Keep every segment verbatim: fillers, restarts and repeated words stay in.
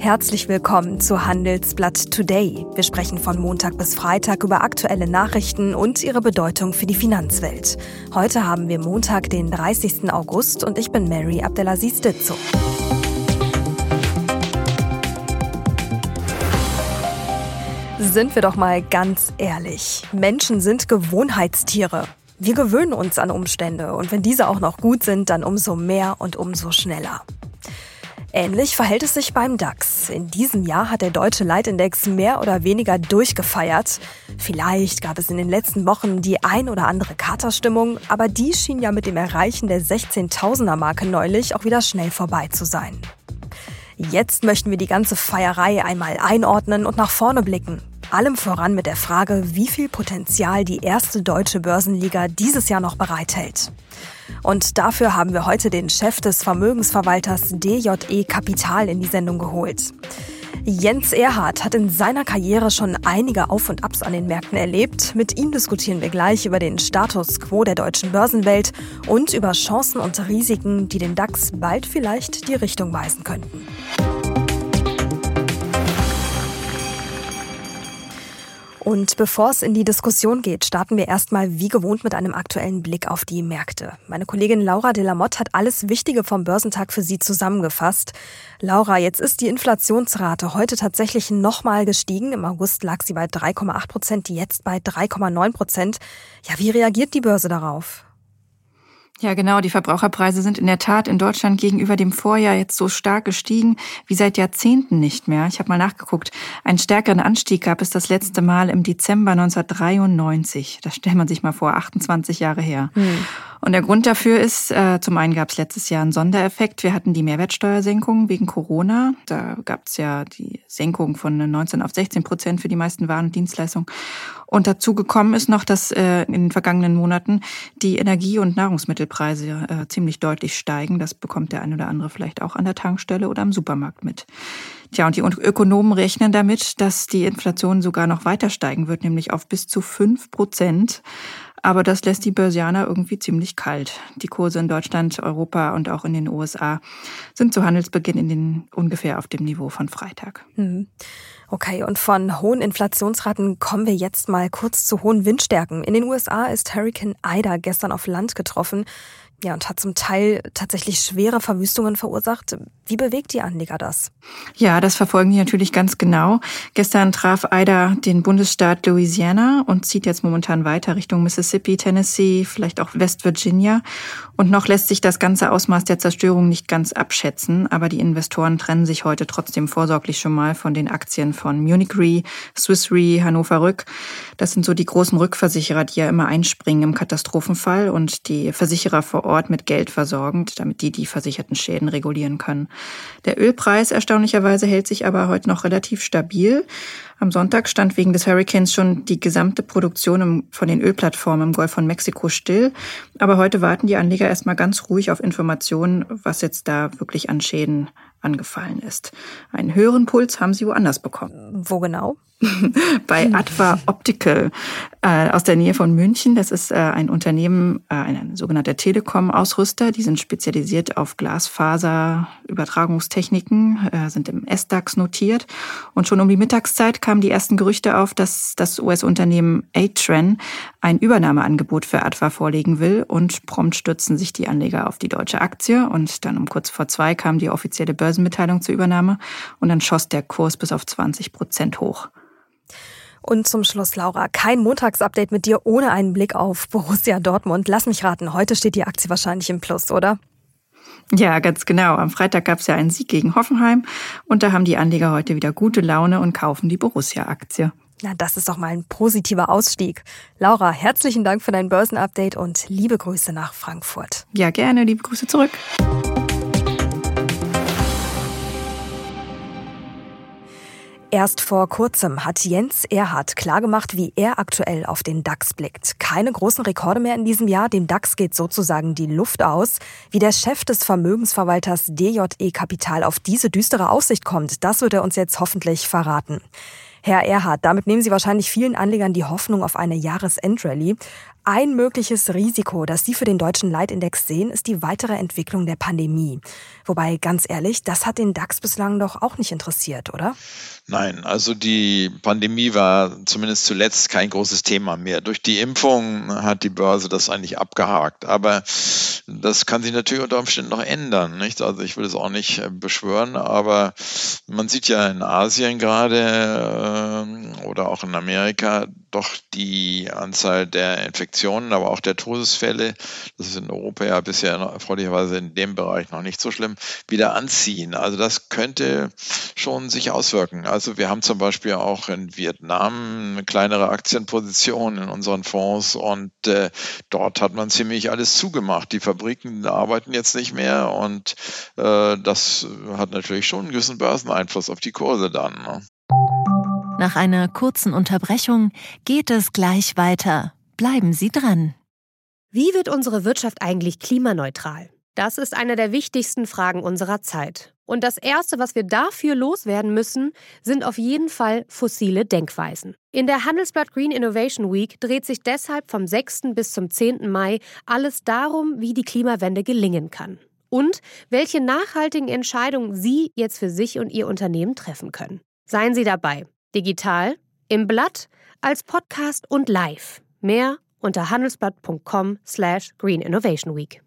Herzlich willkommen zu Handelsblatt Today. Wir sprechen von Montag bis Freitag über aktuelle Nachrichten und ihre Bedeutung für die Finanzwelt. Heute haben wir Montag, den dreißigsten August und ich bin Mary Abdelaziz Ditzo. Sind wir doch mal ganz ehrlich. Menschen sind Gewohnheitstiere. Wir gewöhnen uns an Umstände und wenn diese auch noch gut sind, dann umso mehr und umso schneller. Ähnlich verhält es sich beim DAX. In diesem Jahr hat der deutsche Leitindex mehr oder weniger durchgefeiert. Vielleicht gab es in den letzten Wochen die ein oder andere Katerstimmung, aber die schien ja mit dem Erreichen der sechzehntausender-Marke neulich auch wieder schnell vorbei zu sein. Jetzt möchten wir die ganze Feierei einmal einordnen und nach vorne blicken. Allem voran mit der Frage, wie viel Potenzial die erste deutsche Börsenliga dieses Jahr noch bereithält. Und dafür haben wir heute den Chef des Vermögensverwalters D J E Kapital in die Sendung geholt. Jens Erhardt hat in seiner Karriere schon einige Auf und Abs an den Märkten erlebt. Mit ihm diskutieren wir gleich über den Status quo der deutschen Börsenwelt und über Chancen und Risiken, die den DAX bald vielleicht die Richtung weisen könnten. Und bevor es in die Diskussion geht, starten wir erstmal wie gewohnt mit einem aktuellen Blick auf die Märkte. Meine Kollegin Laura de la Motte hat alles Wichtige vom Börsentag für Sie zusammengefasst. Laura, jetzt ist die Inflationsrate heute tatsächlich nochmal gestiegen. Im August lag sie bei drei Komma acht Prozent, jetzt bei drei Komma neun Prozent. Ja, wie reagiert die Börse darauf? Ja, genau. Die Verbraucherpreise sind in der Tat in Deutschland gegenüber dem Vorjahr jetzt so stark gestiegen wie seit Jahrzehnten nicht mehr. Ich habe mal nachgeguckt. Einen stärkeren Anstieg gab es das letzte Mal im Dezember neunzehnhundertdreiundneunzig. Das stellt man sich mal vor, achtundzwanzig Jahre her. Hm. Und der Grund dafür ist, äh, zum einen gab es letztes Jahr einen Sondereffekt. Wir hatten die Mehrwertsteuersenkung wegen Corona. Da gab es ja die Senkung von neunzehn auf sechzehn Prozent für die meisten Waren und Dienstleistungen. Und dazu gekommen ist noch, dass äh, in den vergangenen Monaten die Energie- und Nahrungsmittelpreise äh, ziemlich deutlich steigen. Das bekommt der ein oder andere vielleicht auch an der Tankstelle oder im Supermarkt mit. Tja, und die Ökonomen rechnen damit, dass die Inflation sogar noch weiter steigen wird, nämlich auf bis zu fünf Prozent. Aber das lässt die Börsianer irgendwie ziemlich kalt. Die Kurse in Deutschland, Europa und auch in den U S A sind zu Handelsbeginn in den ungefähr auf dem Niveau von Freitag. Mhm. Okay, und von hohen Inflationsraten kommen wir jetzt mal kurz zu hohen Windstärken. In den U S A ist Hurricane Ida gestern auf Land getroffen. Ja, und hat zum Teil tatsächlich schwere Verwüstungen verursacht. Wie bewegt die Anleger das? Ja, das verfolgen die natürlich ganz genau. Gestern traf Ida den Bundesstaat Louisiana und zieht jetzt momentan weiter Richtung Mississippi, Tennessee, vielleicht auch West Virginia. Und noch lässt sich das ganze Ausmaß der Zerstörung nicht ganz abschätzen. Aber die Investoren trennen sich heute trotzdem vorsorglich schon mal von den Aktien von Munich Re, Swiss Re, Hannover Rück. Das sind so die großen Rückversicherer, die ja immer einspringen im Katastrophenfall und die Versicherer vor Ort mit Geld versorgen, damit die die versicherten Schäden regulieren können. Der Ölpreis erstaunlicherweise hält sich aber heute noch relativ stabil. Am Sonntag stand wegen des Hurricanes schon die gesamte Produktion von den Ölplattformen im Golf von Mexiko still. Aber heute warten die Anleger erstmal ganz ruhig auf Informationen, was jetzt da wirklich an Schäden angefallen ist. Einen höheren Puls haben sie woanders bekommen. Wo genau? Bei Adva Optical äh, aus der Nähe von München. Das ist äh, ein Unternehmen, äh, ein sogenannter Telekom-Ausrüster. Die sind spezialisiert auf Glasfaser-Übertragungstechniken, äh, sind im S DAX notiert. Und schon um die Mittagszeit kamen die ersten Gerüchte auf, dass das U S-Unternehmen A-Tran ein Übernahmeangebot für Adva vorlegen will. Und prompt stürzten sich die Anleger auf die deutsche Aktie. Und dann um kurz vor zwei kam die offizielle Börsenmitteilung zur Übernahme. Und dann schoss der Kurs bis auf zwanzig Prozent hoch. Und zum Schluss, Laura, kein Montagsupdate mit dir ohne einen Blick auf Borussia Dortmund. Lass mich raten, heute steht die Aktie wahrscheinlich im Plus, oder? Ja, ganz genau. Am Freitag gab es ja einen Sieg gegen Hoffenheim und da haben die Anleger heute wieder gute Laune und kaufen die Borussia-Aktie. Na, das ist doch mal ein positiver Ausstieg. Laura, herzlichen Dank für dein Börsenupdate und liebe Grüße nach Frankfurt. Ja, gerne. Liebe Grüße zurück. Erst vor kurzem hat Jens Erhardt klargemacht, wie er aktuell auf den DAX blickt. Keine großen Rekorde mehr in diesem Jahr, dem DAX geht sozusagen die Luft aus. Wie der Chef des Vermögensverwalters D J E Kapital auf diese düstere Aussicht kommt, das wird er uns jetzt hoffentlich verraten. Herr Erhardt, damit nehmen Sie wahrscheinlich vielen Anlegern die Hoffnung auf eine Jahresendrallye. Ein mögliches Risiko, das Sie für den deutschen Leitindex sehen, ist die weitere Entwicklung der Pandemie. Wobei, ganz ehrlich, das hat den DAX bislang doch auch nicht interessiert, oder? Nein, also die Pandemie war zumindest zuletzt kein großes Thema mehr. Durch die Impfung hat die Börse das eigentlich abgehakt. Aber das kann sich natürlich unter Umständen noch ändern, nicht? Also ich will es auch nicht beschwören, aber man sieht ja in Asien gerade äh, oder auch in Amerika doch die Anzahl der Infektionen, aber auch der Todesfälle, das ist in Europa ja bisher noch, erfreulicherweise in dem Bereich noch nicht so schlimm, wieder anziehen. Also das könnte schon sich auswirken. Also wir haben zum Beispiel auch in Vietnam eine kleinere Aktienposition in unseren Fonds und äh, dort hat man ziemlich alles zugemacht. Die Fabriken arbeiten jetzt nicht mehr und äh, das hat natürlich schon einen gewissen Börseneinfluss auf die Kurse dann, ne? Nach einer kurzen Unterbrechung geht es gleich weiter. Bleiben Sie dran. Wie wird unsere Wirtschaft eigentlich klimaneutral? Das ist eine der wichtigsten Fragen unserer Zeit. Und das Erste, was wir dafür loswerden müssen, sind auf jeden Fall fossile Denkweisen. In der Handelsblatt Green Innovation Week dreht sich deshalb vom sechsten bis zum zehnten Mai alles darum, wie die Klimawende gelingen kann. Und welche nachhaltigen Entscheidungen Sie jetzt für sich und Ihr Unternehmen treffen können. Seien Sie dabei. Digital, im Blatt, als Podcast und live. Mehr unter handelsblatt.com slash Green Innovation Week.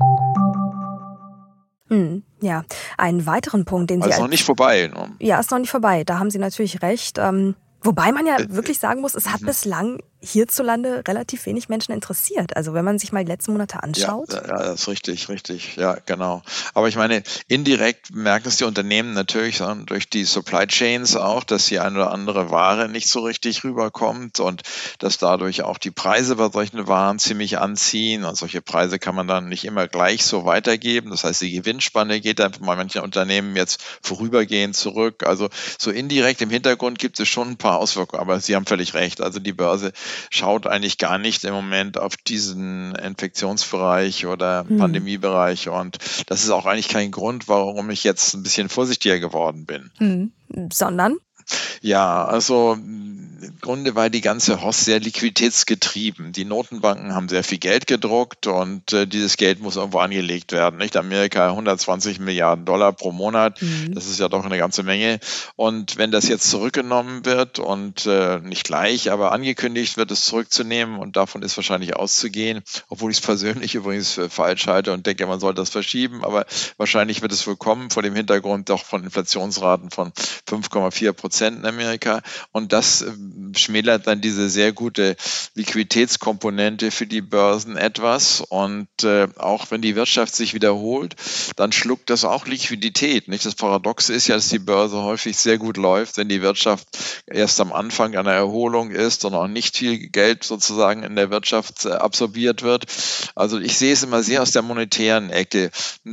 Hm, ja, einen weiteren Punkt, den Sie... Also noch nicht vorbei. Ne? Ja, ist noch nicht vorbei. Da haben Sie natürlich recht. Ähm, wobei man ja wirklich sagen muss, es hat mhm. bislang hierzulande relativ wenig Menschen interessiert. Also wenn man sich mal die letzten Monate anschaut. Ja, ja, das ist richtig, richtig. Ja, genau. Aber ich meine, indirekt merken es die Unternehmen natürlich durch die Supply Chains auch, dass die eine oder andere Ware nicht so richtig rüberkommt und dass dadurch auch die Preise bei solchen Waren ziemlich anziehen. Und solche Preise kann man dann nicht immer gleich so weitergeben. Das heißt, die Gewinnspanne geht dann bei manchen Unternehmen jetzt vorübergehend zurück. Also so indirekt im Hintergrund gibt es schon ein paar Auswirkungen. Aber Sie haben völlig recht. Also die Börse schaut eigentlich gar nicht im Moment auf diesen Infektionsbereich oder hm. Pandemiebereich. Und das ist auch eigentlich kein Grund, warum ich jetzt ein bisschen vorsichtiger geworden bin. Hm. Sondern? Ja, also im Grunde war die ganze Hoss sehr liquiditätsgetrieben. Die Notenbanken haben sehr viel Geld gedruckt und äh, dieses Geld muss irgendwo angelegt werden. Nicht? Amerika hundertzwanzig Milliarden Dollar pro Monat, mhm. das ist ja doch eine ganze Menge. Und wenn das jetzt zurückgenommen wird und äh, nicht gleich, aber angekündigt wird, es zurückzunehmen und davon ist wahrscheinlich auszugehen, obwohl ich es persönlich übrigens für falsch halte und denke, man sollte das verschieben, aber wahrscheinlich wird es wohl kommen vor dem Hintergrund doch von Inflationsraten von fünf Komma vier Prozent in Amerika und das äh, schmälert dann diese sehr gute Liquiditätskomponente für die Börsen etwas und äh, auch wenn die Wirtschaft sich wiederholt, dann schluckt das auch Liquidität. Nicht? Das Paradoxe ist ja, dass die Börse häufig sehr gut läuft, wenn die Wirtschaft erst am Anfang einer Erholung ist und auch nicht viel Geld sozusagen in der Wirtschaft äh, absorbiert wird. Also ich sehe es immer sehr aus der monetären Ecke.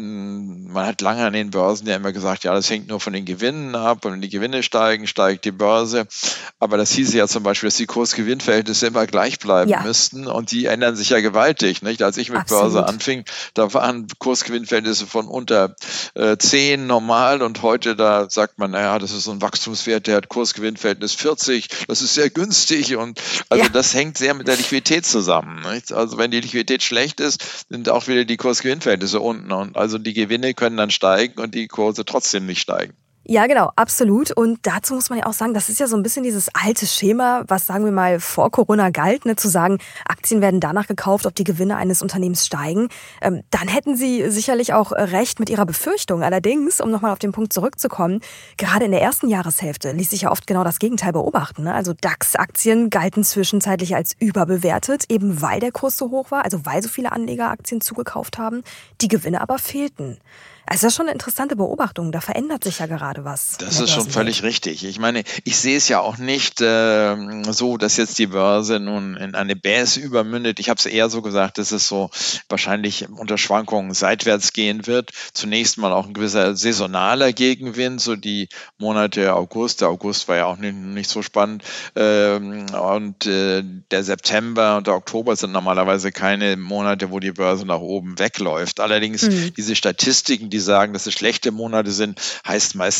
Man hat lange an den Börsen ja immer gesagt, ja, das hängt nur von den Gewinnen ab und wenn die Gewinne steigen, steigt die Börse. Aber das hieße ja zum Beispiel, dass die Kurs-Gewinn-Verhältnisse immer gleich bleiben ja. müssten und die ändern sich ja gewaltig. Nicht? Als ich mit Absolut. Börse anfing, da waren Kurs-Gewinn-Verhältnisse von unter äh, zehn normal und heute da sagt man, naja, das ist so ein Wachstumswert, der hat Kurs-Gewinn-Verhältnis vierzig, das ist sehr günstig und also ja. das hängt sehr mit der Liquidität zusammen. Nicht? Also wenn die Liquidität schlecht ist, sind auch wieder die Kurs-Gewinn-Verhältnisse unten und also die Gewinne können dann steigen und die Kurse trotzdem nicht steigen. Ja, genau, absolut. Und dazu muss man ja auch sagen, das ist ja so ein bisschen dieses alte Schema, was, sagen wir mal, vor Corona galt, ne, zu sagen, Aktien werden danach gekauft, ob die Gewinne eines Unternehmens steigen. Ähm, dann hätten Sie sicherlich auch recht mit Ihrer Befürchtung. Allerdings, um nochmal auf den Punkt zurückzukommen, gerade in der ersten Jahreshälfte ließ sich ja oft genau das Gegenteil beobachten. Ne? Also DAX-Aktien galten zwischenzeitlich als überbewertet, eben weil der Kurs so hoch war, also weil so viele Anleger Aktien zugekauft haben, die Gewinne aber fehlten. Also das ist schon eine interessante Beobachtung. Da verändert sich ja gerade was. Das ist schon völlig richtig. Ich meine, ich sehe es ja auch nicht äh, so, dass jetzt die Börse nun in eine Bässe übermündet. Ich habe es eher so gesagt, dass es so wahrscheinlich unter Schwankungen seitwärts gehen wird. Zunächst mal auch ein gewisser saisonaler Gegenwind, so die Monate August. Der August war ja auch nicht, nicht so spannend. Ähm, und äh, der September und der Oktober sind normalerweise keine Monate, wo die Börse nach oben wegläuft. Allerdings mhm. diese Statistiken, die sagen, dass es schlechte Monate sind, heißt meistens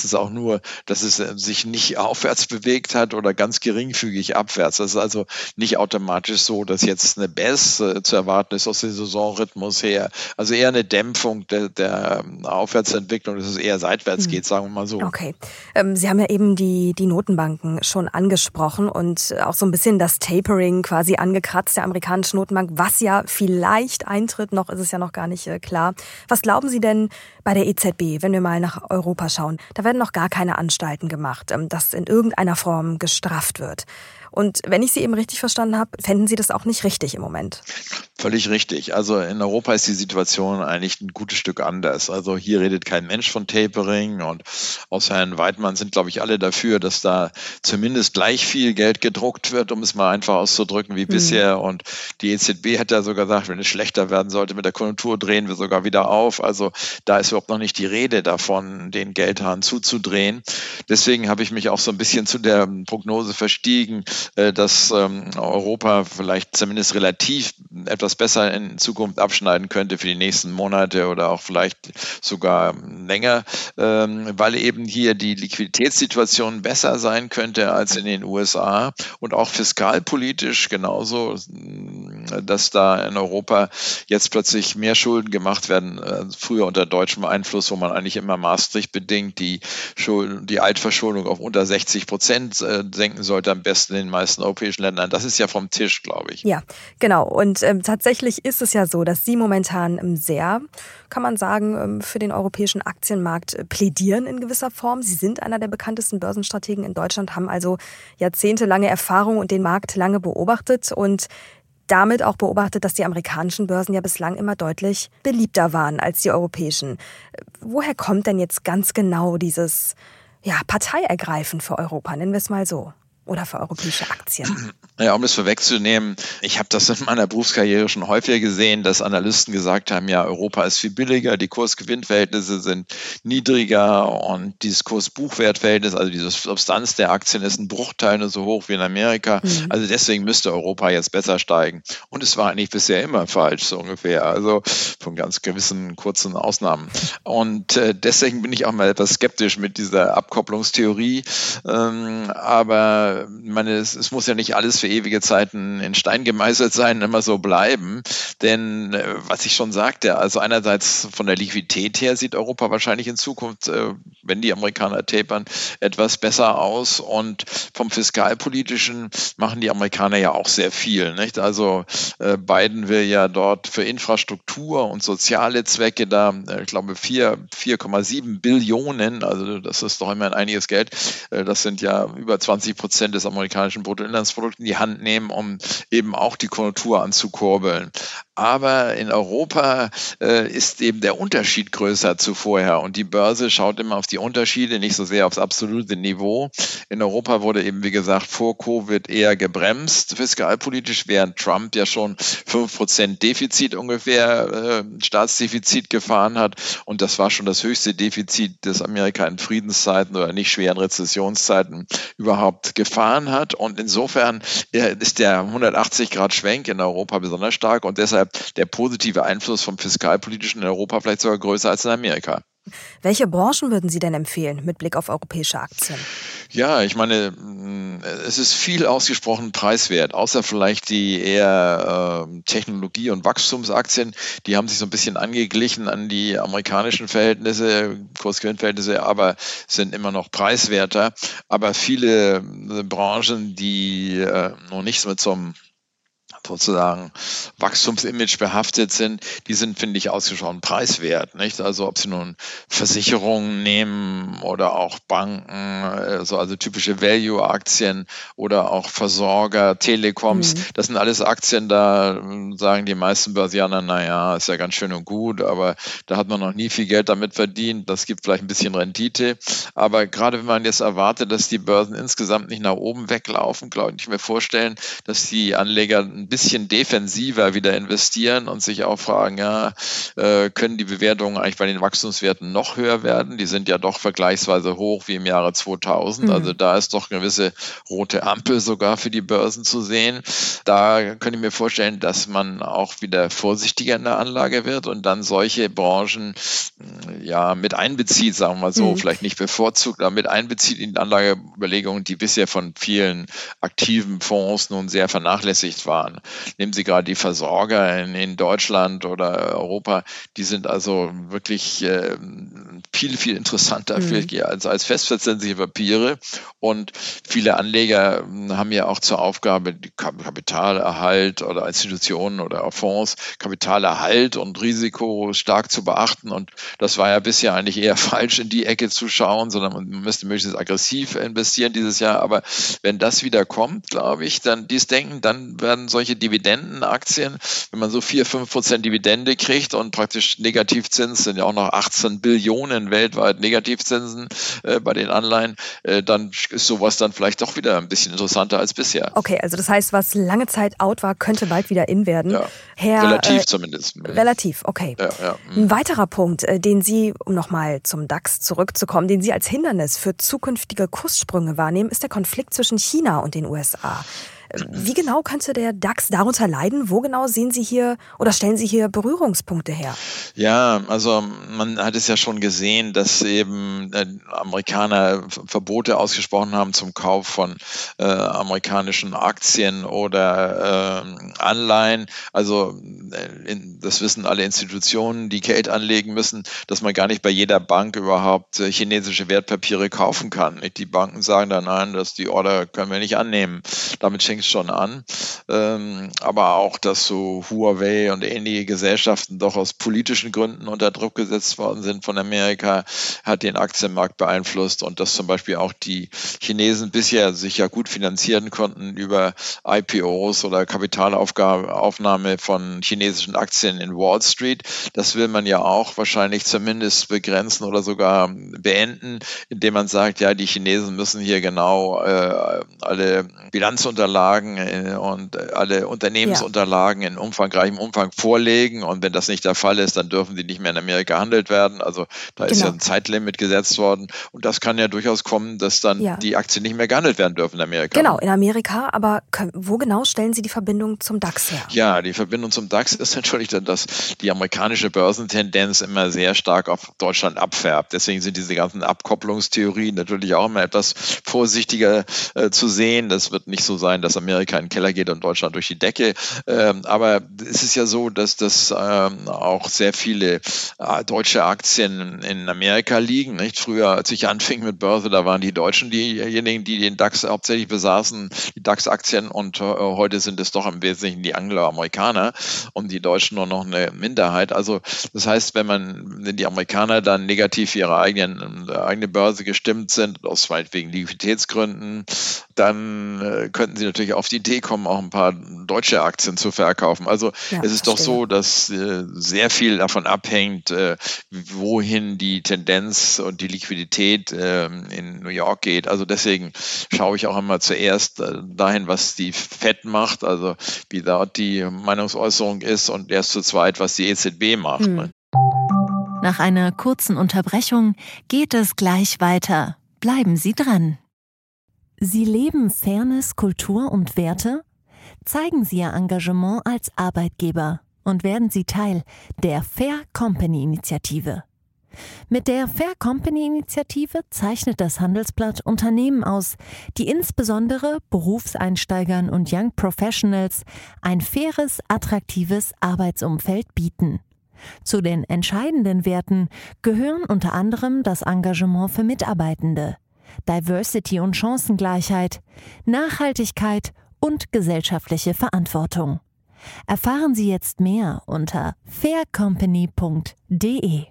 meistens auch nur, dass es sich nicht aufwärts bewegt hat oder ganz geringfügig abwärts. Das ist also nicht automatisch so, dass jetzt eine Baisse äh, zu erwarten ist aus dem Saisonrhythmus her. Also eher eine Dämpfung der, der Aufwärtsentwicklung, dass es eher seitwärts geht, sagen wir mal so. Okay. Ähm, Sie haben ja eben die, die Notenbanken schon angesprochen und auch so ein bisschen das Tapering quasi angekratzt der amerikanischen Notenbank, was ja vielleicht eintritt, noch ist es ja noch gar nicht äh, klar. Was glauben Sie denn bei der E Z B, wenn wir mal nach Europa schauen? Da werden noch gar keine Anstalten gemacht, ähm, dass in irgendeiner Form gestrafft wird. Und wenn ich Sie eben richtig verstanden habe, fänden Sie das auch nicht richtig im Moment? Völlig richtig. Also in Europa ist die Situation eigentlich ein gutes Stück anders. Also hier redet kein Mensch von Tapering und außer Herrn Weidmann sind, glaube ich, alle dafür, dass da zumindest gleich viel Geld gedruckt wird, um es mal einfach auszudrücken wie mhm. bisher. Und die E Z B hat ja sogar gesagt, wenn es schlechter werden sollte mit der Konjunktur, drehen wir sogar wieder auf. Also da ist überhaupt noch nicht die Rede davon, den Geldhahn zuzudrehen. Deswegen habe ich mich auch so ein bisschen zu der Prognose verstiegen, dass Europa vielleicht zumindest relativ etwas besser in Zukunft abschneiden könnte für die nächsten Monate oder auch vielleicht sogar länger, weil eben hier die Liquiditätssituation besser sein könnte als in den U S A und auch fiskalpolitisch genauso, dass da in Europa jetzt plötzlich mehr Schulden gemacht werden, früher unter deutschem Einfluss, wo man eigentlich immer Maastricht bedingt die Schulden, die Altverschuldung auf unter sechzig Prozent senken sollte, am besten in den meisten europäischen Ländern. Das ist ja vom Tisch, glaube ich. Ja, genau. Und ähm, tatsächlich ist es ja so, dass Sie momentan ähm, sehr, kann man sagen, ähm, für den europäischen Aktienmarkt äh, plädieren in gewisser Form. Sie sind einer der bekanntesten Börsenstrategen in Deutschland, haben also jahrzehntelange Erfahrung und den Markt lange beobachtet und damit auch beobachtet, dass die amerikanischen Börsen ja bislang immer deutlich beliebter waren als die europäischen. Woher kommt denn jetzt ganz genau dieses ja, Parteiergreifen für Europa, nennen wir es mal so? Oder für europäische Aktien? Ja, um das vorwegzunehmen, ich habe das in meiner Berufskarriere schon häufiger gesehen, dass Analysten gesagt haben, ja, Europa ist viel billiger, die Kurs-Gewinn-Verhältnisse sind niedriger und dieses Kurs-Buchwert-Verhältnis, also diese Substanz der Aktien ist ein Bruchteil nur so hoch wie in Amerika. Mhm. Also deswegen müsste Europa jetzt besser steigen. Und es war eigentlich bisher immer falsch, so ungefähr, also von ganz gewissen kurzen Ausnahmen. Und äh, deswegen bin ich auch mal etwas skeptisch mit dieser Abkopplungstheorie, ähm, aber meine, es, es muss ja nicht alles für ewige Zeiten in Stein gemeißelt sein, immer so bleiben. Denn äh, was ich schon sagte, also einerseits von der Liquidität her sieht Europa wahrscheinlich in Zukunft, äh, wenn die Amerikaner tapern, etwas besser aus. Und vom Fiskalpolitischen machen die Amerikaner ja auch sehr viel. Nicht? Also äh, Biden will ja dort für Infrastruktur und soziale Zwecke da, äh, ich glaube, vier Komma sieben Billionen, also das ist doch immerhin einiges Geld, äh, das sind ja über zwanzig Prozent des amerikanischen Bruttoinlandsprodukts in die Hand nehmen, um eben auch die Konjunktur anzukurbeln. Aber in Europa äh, ist eben der Unterschied größer zu vorher und die Börse schaut immer auf die Unterschiede, nicht so sehr aufs absolute Niveau. In Europa wurde eben, wie gesagt, vor Covid eher gebremst, fiskalpolitisch, während Trump ja schon fünf Prozent Defizit ungefähr, äh, Staatsdefizit gefahren hat und das war schon das höchste Defizit, das Amerika in Friedenszeiten oder nicht schweren Rezessionszeiten überhaupt gefahren hat und insofern äh, ist der hundertachtzig Grad Schwenk in Europa besonders stark und deshalb der positive Einfluss vom Fiskalpolitischen in Europa vielleicht sogar größer als in Amerika. Welche Branchen würden Sie denn empfehlen mit Blick auf europäische Aktien? Ja, ich meine, es ist viel ausgesprochen preiswert, außer vielleicht die eher äh, Technologie- und Wachstumsaktien. Die haben sich so ein bisschen angeglichen an die amerikanischen Verhältnisse, Kurs-Gewinn-Verhältnisse, aber sind immer noch preiswerter. Aber viele äh, Branchen, die äh, noch nicht mit so einem sozusagen Wachstumsimage behaftet sind, die sind, finde ich, ausgesprochen preiswert, nicht? Also ob sie nun Versicherungen nehmen oder auch Banken, also, also typische Value-Aktien oder auch Versorger, Telekoms, mhm. das sind alles Aktien, da sagen die meisten Börsianer, naja, ist ja ganz schön und gut, aber da hat man noch nie viel Geld damit verdient, das gibt vielleicht ein bisschen Rendite, aber gerade wenn man jetzt erwartet, dass die Börsen insgesamt nicht nach oben weglaufen, glaube ich, ich mir vorstellen, dass die Anleger ein bisschen defensiver wieder investieren und sich auch fragen, ja, äh, können die Bewertungen eigentlich bei den Wachstumswerten noch höher werden? Die sind ja doch vergleichsweise hoch wie im Jahre zweitausend. Mhm. Also da ist doch eine gewisse rote Ampel sogar für die Börsen zu sehen. Da könnte ich mir vorstellen, dass man auch wieder vorsichtiger in der Anlage wird und dann solche Branchen ja mit einbezieht, sagen wir mal so, mhm. vielleicht nicht bevorzugt, aber mit einbezieht in die Anlageüberlegungen, die bisher von vielen aktiven Fonds nun sehr vernachlässigt waren. Nehmen Sie gerade die Versorger in, in Deutschland oder Europa, die sind also wirklich äh, viel, viel interessanter mhm. als, als festverzinsliche Papiere. Und viele Anleger haben ja auch zur Aufgabe, die Kapitalerhalt oder Institutionen oder auch Fonds, Kapitalerhalt und Risiko stark zu beachten. Und das war ja bisher eigentlich eher falsch, in die Ecke zu schauen, sondern man müsste möglichst aggressiv investieren dieses Jahr. Aber wenn das wieder kommt, glaube ich, dann dies denken, dann werden solche Dividendenaktien, wenn man so vier, fünf Prozent Dividende kriegt und praktisch Negativzins, sind ja auch noch achtzehn Billionen weltweit Negativzinsen äh, bei den Anleihen, äh, dann ist sowas dann vielleicht doch wieder ein bisschen interessanter als bisher. Okay, also das heißt, was lange Zeit out war, könnte bald wieder in werden. Ja, Herr, relativ äh, zumindest. Relativ, okay. Ja, ja. Ein weiterer Punkt, äh, den Sie, um nochmal zum DAX zurückzukommen, den Sie als Hindernis für zukünftige Kurssprünge wahrnehmen, ist der Konflikt zwischen China und den U S A. Wie genau könnte der DAX darunter leiden? Wo genau sehen Sie hier oder stellen Sie hier Berührungspunkte her? Ja, also man hat es ja schon gesehen, dass eben äh, Amerikaner Verbote ausgesprochen haben zum Kauf von äh, amerikanischen Aktien oder äh, Anleihen. Also äh, in, das wissen alle Institutionen, die Geld anlegen müssen, dass man gar nicht bei jeder Bank überhaupt äh, chinesische Wertpapiere kaufen kann. Die Banken sagen dann, nein, dass die Order können wir nicht annehmen. Damit schenkt schon an, ähm, aber auch, dass so Huawei und ähnliche Gesellschaften doch aus politischen Gründen unter Druck gesetzt worden sind von Amerika, hat den Aktienmarkt beeinflusst und dass zum Beispiel auch die Chinesen bisher sich ja gut finanzieren konnten über I P Os oder Kapitalaufnahme von chinesischen Aktien in Wall Street. Das will man ja auch wahrscheinlich zumindest begrenzen oder sogar beenden, indem man sagt, ja, die Chinesen müssen hier genau äh, alle Bilanzunterlagen und alle Unternehmensunterlagen in umfangreichem Umfang vorlegen. Und wenn das nicht der Fall ist, dann dürfen sie nicht mehr in Amerika gehandelt werden. Also da ist genau. ja ein Zeitlimit gesetzt worden. Und das kann ja durchaus kommen, dass dann ja. die Aktien nicht mehr gehandelt werden dürfen in Amerika. Genau, in Amerika. Aber wo genau stellen Sie die Verbindung zum DAX her? Ja, die Verbindung zum DAX ist natürlich, dass die amerikanische Börsentendenz immer sehr stark auf Deutschland abfärbt. Deswegen sind diese ganzen Abkopplungstheorien natürlich auch immer etwas vorsichtiger äh, zu sehen. Das wird nicht so sein, dass Amerika in den Keller geht und Deutschland durch die Decke. Ähm, aber es ist ja so, dass das ähm, auch sehr viele äh, deutsche Aktien in Amerika liegen. Nicht? Früher, als ich anfing mit Börse, da waren die Deutschen diejenigen, die den DAX hauptsächlich besaßen, die DAX-Aktien, und äh, heute sind es doch im Wesentlichen die Anglo-Amerikaner und die Deutschen nur noch eine Minderheit. Also das heißt, wenn man, wenn die Amerikaner dann negativ für ihre eigenen, äh, eigene Börse gestimmt sind, aus meinetwegen Liquiditätsgründen, dann äh, könnten sie natürlich auf die Idee kommen, auch ein paar deutsche Aktien zu verkaufen. Also ja, es ist doch so, dass äh, sehr viel davon abhängt, äh, wohin die Tendenz und die Liquidität äh, in New York geht. Also deswegen schaue ich auch immer zuerst äh, dahin, was die Fed macht, also wie dort die Meinungsäußerung ist, und erst zu zweit, was die E Z B macht. Hm. Nach einer kurzen Unterbrechung geht es gleich weiter. Bleiben Sie dran. Sie leben Fairness, Kultur und Werte? Zeigen Sie Ihr Engagement als Arbeitgeber und werden Sie Teil der Fair Company Initiative. Mit der Fair Company Initiative zeichnet das Handelsblatt Unternehmen aus, die insbesondere Berufseinsteigern und Young Professionals ein faires, attraktives Arbeitsumfeld bieten. Zu den entscheidenden Werten gehören unter anderem das Engagement für Mitarbeitende, Diversity und Chancengleichheit, Nachhaltigkeit und gesellschaftliche Verantwortung. Erfahren Sie jetzt mehr unter fair company punkt de.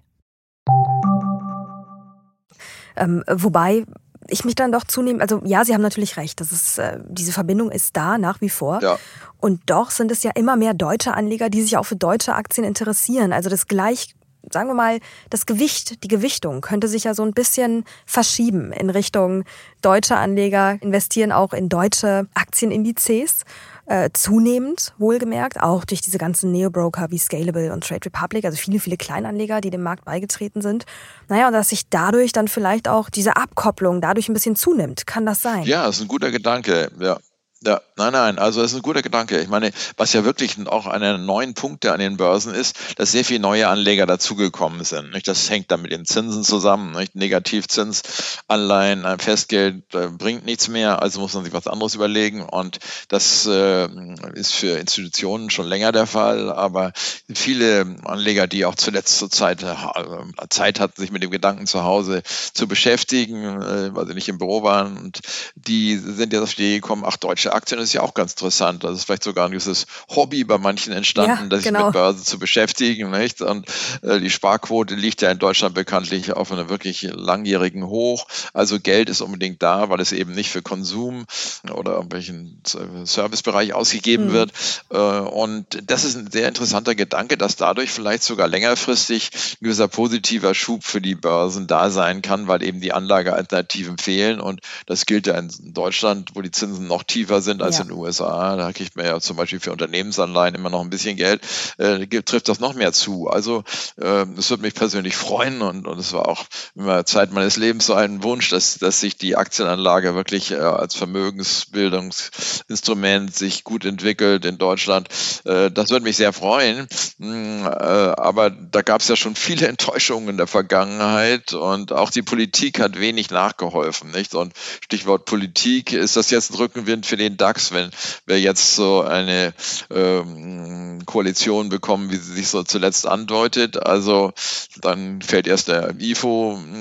Ähm, wobei ich mich dann doch zunehmend, also ja, Sie haben natürlich recht, das ist, äh, diese Verbindung ist da nach wie vor. Ja. Und doch sind es ja immer mehr deutsche Anleger, die sich auch für deutsche Aktien interessieren. Also das gleich, sagen wir mal, das Gewicht, die Gewichtung könnte sich ja so ein bisschen verschieben in Richtung deutsche Anleger investieren auch in deutsche Aktienindizes. äh, zunehmend, wohlgemerkt, auch durch diese ganzen Neo-Broker wie Scalable und Trade Republic, also viele, viele Kleinanleger, die dem Markt beigetreten sind. Naja, und dass sich dadurch dann vielleicht auch diese Abkopplung dadurch ein bisschen zunimmt. Kann das sein? Ja, das ist ein guter Gedanke, ja. Ja, nein, nein, also das ist ein guter Gedanke. Ich meine, was ja wirklich auch einer der neuen Punkte an den Börsen ist, dass sehr viele neue Anleger dazugekommen sind. Nicht? Das hängt dann mit den Zinsen zusammen. Nicht? Negativzins, Anleihen, Festgeld äh, bringt nichts mehr, also muss man sich was anderes überlegen. Und das äh, ist für Institutionen schon länger der Fall. Aber viele Anleger, die auch zuletzt zur Zeit äh, Zeit hatten, sich mit dem Gedanken zu Hause zu beschäftigen, äh, weil sie nicht im Büro waren, und die sind jetzt auf die Idee gekommen, ach, deutsche Aktien ist ja auch ganz interessant. Das ist vielleicht sogar ein gewisses Hobby bei manchen entstanden, ja, das genau. sich mit Börse zu beschäftigen. Nicht? Und äh, die Sparquote liegt ja in Deutschland bekanntlich auf einem wirklich langjährigen Hoch. Also Geld ist unbedingt da, weil es eben nicht für Konsum oder irgendwelchen Servicebereich ausgegeben hm. wird. Äh, und das ist ein sehr interessanter Gedanke, dass dadurch vielleicht sogar längerfristig ein gewisser positiver Schub für die Börsen da sein kann, weil eben die Anlagealternativen fehlen. Und das gilt ja in Deutschland, wo die Zinsen noch tiefer sind als ja. in den U S A. Da kriegt man ja zum Beispiel für Unternehmensanleihen immer noch ein bisschen Geld. Äh, trifft das noch mehr zu. Also äh, das würde mich persönlich freuen, und, und es war auch immer Zeit meines Lebens so ein Wunsch, dass, dass sich die Aktienanlage wirklich äh, als Vermögensbildungsinstrument sich gut entwickelt in Deutschland. Äh, das würde mich sehr freuen. Äh, aber da gab es ja schon viele Enttäuschungen in der Vergangenheit, und auch die Politik hat wenig nachgeholfen. Nicht? Und Stichwort Politik, ist das jetzt ein Rückenwind für den DAX, wenn wir jetzt so eine ähm, Koalition bekommen, wie sie sich so zuletzt andeutet. Also dann fällt erst der I F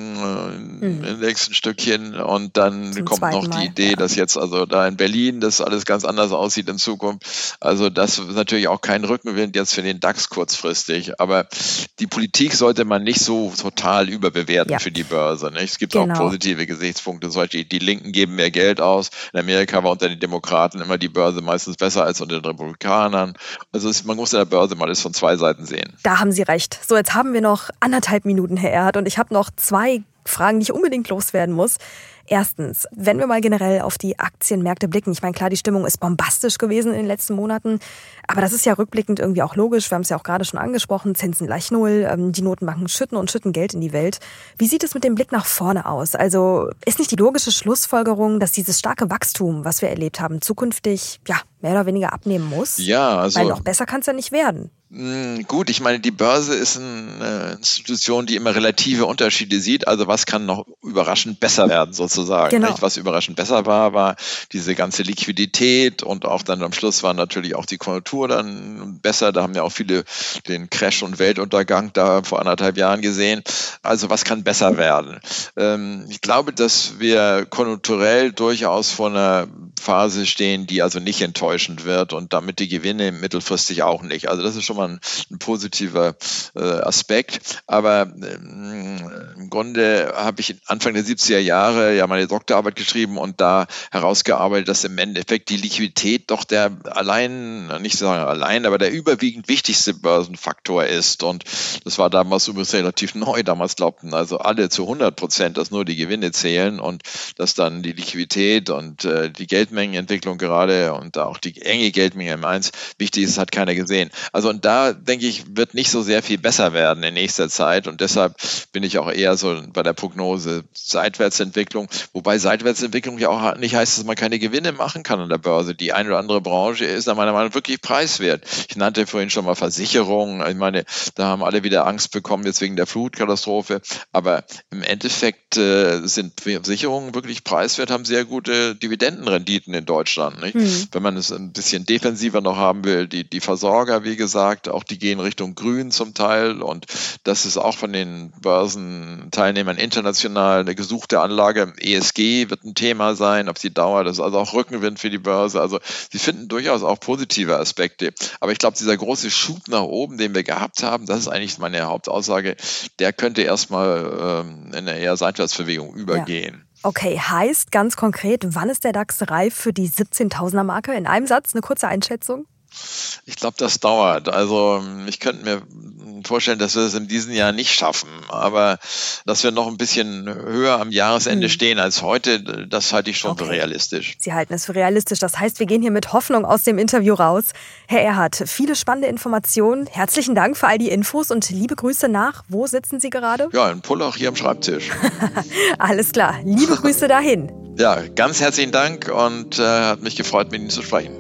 O-Index äh, ein Stückchen, und dann Zum kommt noch die Mal, Idee, ja. dass jetzt also da in Berlin das alles ganz anders aussieht in Zukunft. Also das ist natürlich auch kein Rückenwind jetzt für den DAX kurzfristig. Aber die Politik sollte man nicht so total überbewerten ja. für die Börse. Nicht? Es gibt genau. auch positive Gesichtspunkte. Zum Beispiel die Linken geben mehr Geld aus. In Amerika war unter den Demokraten immer die Börse meistens besser als unter den Republikanern. Also es, man muss in der Börse mal das von zwei Seiten sehen. Da haben Sie recht. So, jetzt haben wir noch anderthalb Minuten, Herr Erhardt, und ich habe noch zwei Fragen, die ich unbedingt loswerden muss. Erstens, wenn wir mal generell auf die Aktienmärkte blicken, ich meine, klar, die Stimmung ist bombastisch gewesen in den letzten Monaten, aber das ist ja rückblickend irgendwie auch logisch. Wir haben es ja auch gerade schon angesprochen, Zinsen gleich null, die Notenbanken schütten und schütten Geld in die Welt. Wie sieht es mit dem Blick nach vorne aus? Also ist nicht die logische Schlussfolgerung, dass dieses starke Wachstum, was wir erlebt haben, zukünftig ja mehr oder weniger abnehmen muss? Ja, also... Weil noch besser kann es ja nicht werden. Gut, ich meine, die Börse ist eine Institution, die immer relative Unterschiede sieht. Also was kann noch überraschend besser werden sozusagen. Genau. Was überraschend besser war, war diese ganze Liquidität, und auch dann am Schluss war natürlich auch die Konjunktur dann besser. Da haben ja auch viele den Crash und Weltuntergang da vor anderthalb Jahren gesehen. Also was kann besser werden? Ich glaube, dass wir konjunkturell durchaus vor einer Phase stehen, die also nicht enttäuschend wird, und damit die Gewinne mittelfristig auch nicht. Also das ist schon mal ein, ein positiver äh, Aspekt. Aber ähm, im Grunde habe ich Anfang der siebziger Jahre ja meine Doktorarbeit geschrieben und da herausgearbeitet, dass im Endeffekt die Liquidität doch der allein, nicht sagen allein, aber der überwiegend wichtigste Börsenfaktor ist. Und das war damals übrigens relativ neu. Damals glaubten also alle zu hundert Prozent, dass nur die Gewinne zählen und dass dann die Liquidität und äh, die Geldmengenentwicklung gerade und auch die enge Geldmenge im eins wichtig ist, hat keiner gesehen. Also und da, denke ich, wird nicht so sehr viel besser werden in nächster Zeit, und deshalb bin ich auch eher so bei der Prognose Seitwärtsentwicklung, wobei Seitwärtsentwicklung ja auch nicht heißt, dass man keine Gewinne machen kann an der Börse. Die eine oder andere Branche ist nach meiner Meinung nach wirklich preiswert. Ich nannte vorhin schon mal Versicherungen. Ich meine, da haben alle wieder Angst bekommen jetzt wegen der Flutkatastrophe, aber im Endeffekt äh, sind Versicherungen wirklich preiswert, haben sehr gute Dividendenrenditen in Deutschland. Nicht? Mhm. Wenn man es ein bisschen defensiver noch haben will, die, die Versorger, wie gesagt, auch die gehen Richtung Grün zum Teil, und das ist auch von den Börsenteilnehmern international eine gesuchte Anlage. E S G wird ein Thema sein auf die Dauer, das ist also auch Rückenwind für die Börse. Also sie finden durchaus auch positive Aspekte, aber ich glaube, dieser große Schub nach oben, den wir gehabt haben, das ist eigentlich meine Hauptaussage, der könnte erstmal ähm, in eine eher Seitwärtsbewegung übergehen. Ja. Okay, heißt ganz konkret, wann ist der DAX reif für die siebzehntausender Marke? In einem Satz, eine kurze Einschätzung? Ich glaube, das dauert. Also ich könnte mir vorstellen, dass wir es in diesem Jahr nicht schaffen. Aber dass wir noch ein bisschen höher am Jahresende hm. stehen als heute, das halte ich schon okay. für realistisch. Sie halten es für realistisch. Das heißt, wir gehen hier mit Hoffnung aus dem Interview raus. Herr Erhardt, viele spannende Informationen. Herzlichen Dank für all die Infos und liebe Grüße nach. Wo sitzen Sie gerade? Ja, in Pullach hier am Schreibtisch. Alles klar. Liebe Grüße dahin. Ja, ganz herzlichen Dank und äh, hat mich gefreut, mit Ihnen zu sprechen.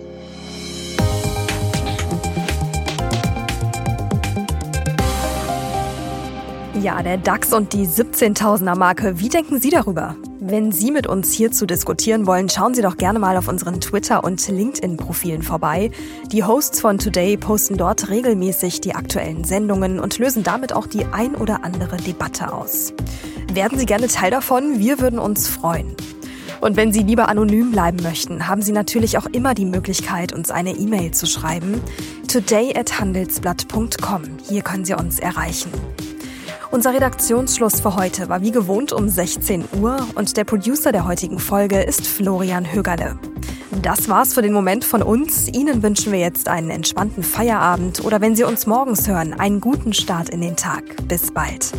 Ja, der DAX und die siebzehntausender-Marke. Wie denken Sie darüber? Wenn Sie mit uns hierzu diskutieren wollen, schauen Sie doch gerne mal auf unseren Twitter- und LinkedIn-Profilen vorbei. Die Hosts von Today posten dort regelmäßig die aktuellen Sendungen und lösen damit auch die ein oder andere Debatte aus. Werden Sie gerne Teil davon? Wir würden uns freuen. Und wenn Sie lieber anonym bleiben möchten, haben Sie natürlich auch immer die Möglichkeit, uns eine E-Mail zu schreiben. today at handelsblatt punkt com. Hier können Sie uns erreichen. Unser Redaktionsschluss für heute war wie gewohnt um sechzehn Uhr und der Producer der heutigen Folge ist Florian Högerle. Das war's für den Moment von uns. Ihnen wünschen wir jetzt einen entspannten Feierabend oder wenn Sie uns morgens hören, einen guten Start in den Tag. Bis bald.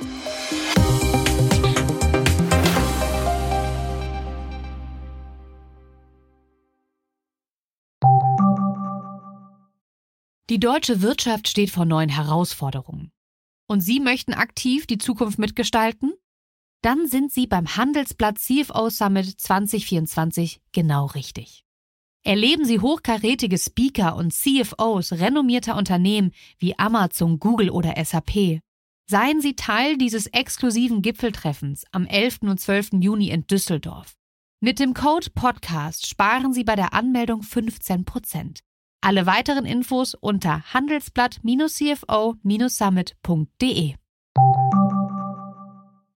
Die deutsche Wirtschaft steht vor neuen Herausforderungen. Und Sie möchten aktiv die Zukunft mitgestalten? Dann sind Sie beim Handelsblatt C F O Summit zwanzig vierundzwanzig genau richtig. Erleben Sie hochkarätige Speaker und C F Os renommierter Unternehmen wie Amazon, Google oder S A P. Seien Sie Teil dieses exklusiven Gipfeltreffens am elften und zwölften Juni in Düsseldorf. Mit dem Code Podcast sparen Sie bei der Anmeldung fünfzehn Prozent. Alle weiteren Infos unter handelsblatt-c f o summit punkt de.